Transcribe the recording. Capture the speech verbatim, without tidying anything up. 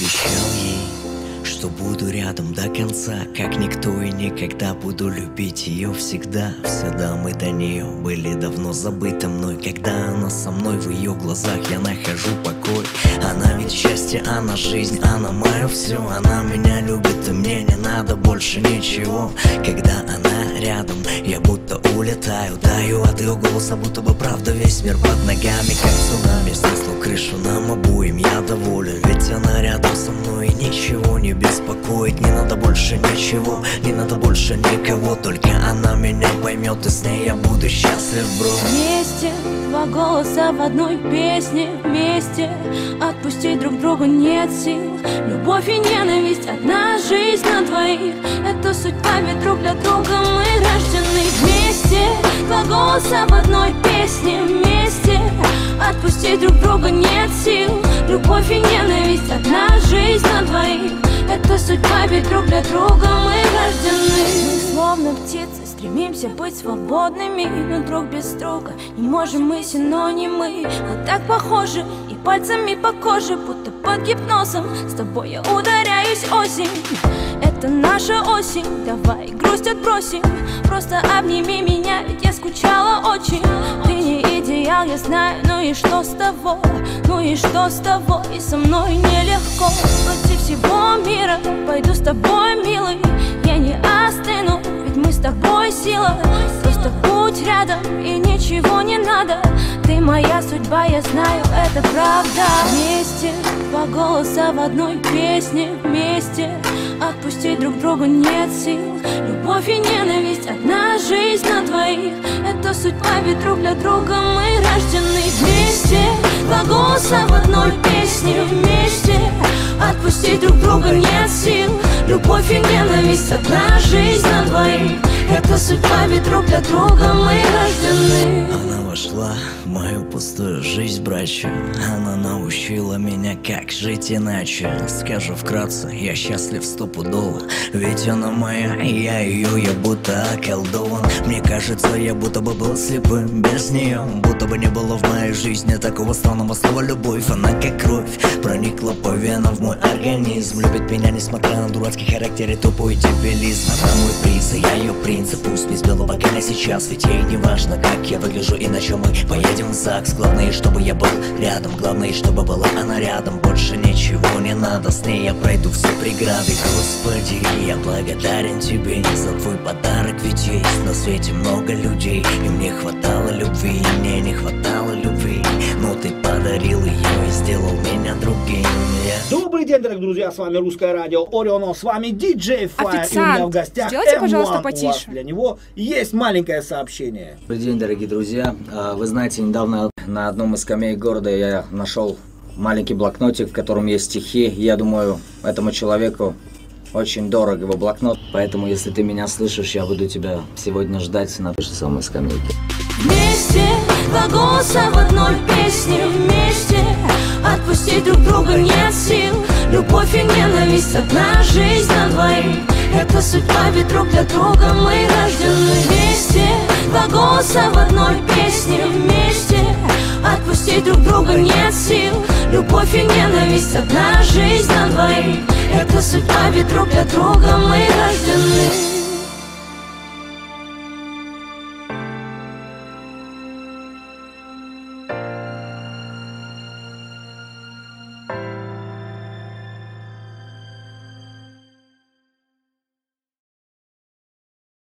обещал ей, что буду рядом до конца, как никто и никогда буду любить ее всегда. Все дамы до нее были давно забыты мной. Когда она со мной, в ее глазах я нахожу покой. Она ведь счастье, она жизнь, она мое все. Она меня любит, и мне не надо больше ничего. Когда она рядом, я будто улетаю, таю от ее голоса, будто бы правда весь мир под ногами, как цунами. Снесло крышу нам обоим, я доволен, ведь она рядом со мной и ничего не беспокоит. Не надо больше ничего, не надо больше никого, только она меня поймет, и с ней я буду счастлив, бро. Вместе, два голоса в одной песне, вместе отпустить друг друга нет сил. Любовь и ненависть, одна жизнь на двоих. Это судьба, ведь друг для друга мы рождены. Вместе, два голоса в одной песне, вместе отпустить друг друга нет сил. Любовь и ненависть, одна жизнь на двоих. Это судьба, ведь друг для друга мы рождены. Мы словно птицы, стремимся быть свободными, но друг без друга не можем, мы синонимы. Мы так похожи, и пальцами по коже, будто под гипнозом. С тобой я ударяюсь осень, это наша осень. Давай грусть отбросим, просто обними меня, ведь я скучала очень. Ты не идеал, я знаю, ну и что с того? Ну и что с того? И со мной нелегко. Против всего мира пойду с тобой, милый. Я не остыну, ведь мы с тобой сила. Просто будь рядом, и ничего не надо. Ты моя судьба, я знаю, это правда. Вместе, два голоса в одной песне, вместе отпустить друг друга нет сил. Любовь и ненависть, одна жизнь на двоих. Это судьба, ведь друг для друга мы рождены. Вместе, два голоса в одной песне, вместе отпустить друг друга нет сил. Любовь и ненависть, одна жизнь на двоих. Это судьба, ведь друг для друга мы рождены. Она вошла в мою пустую жизнь, братья. Она научила меня, как жить иначе. Скажу вкратце, я счастлив стопудово, ведь она моя, и я ее, я будто околдован. Мне кажется, я будто бы был слепым без нее. Будто бы не было в моей жизни такого странного слова любовь. Она как кровь проникла по венам в мой организм. Любит меня, несмотря на дурацкий характер и тупой дебилизм. Она мой приз, и я ее принцип. Пусть без белого коня сейчас, ведь ей не важно, как я выгляжу и на чем мы поедем в ЗАГС. Главное, чтобы я был рядом, главное, чтобы была она рядом. Больше ничего не надо, с ней я пройду все преграды. Господи, я благодарен тебе за твой подарок, ведь есть на свете много людей, и мне хватало любви, и мне не хватало любви, но ты подарил ее и сделал меня другим. Добрый день, дорогие друзья, с вами Русское радио Орион, с вами диджей Фаер, и у меня в гостях сделайте, эм пожалуйста, один. потише. У вас для него есть маленькое сообщение. Добрый день, дорогие друзья. Вы знаете, недавно на одном из скамеек города я нашел маленький блокнотик, в котором есть стихи. Я думаю, этому человеку очень дорог его блокнот, поэтому, если ты меня слышишь, я буду тебя сегодня ждать на той же самой скамейке. Вместе, два голоса в одной песне, вместе отпустить друг друга нет сил. Любовь и ненависть, одна жизнь на двоих. Это судьба, ведь друг для друга мы рождены. Вместе, два голоса в одной песне, вместе отпустить друг друга нет сил. Любовь и ненависть, одна жизнь на двоих. Это судьба, ведь друг для друга мы рождены.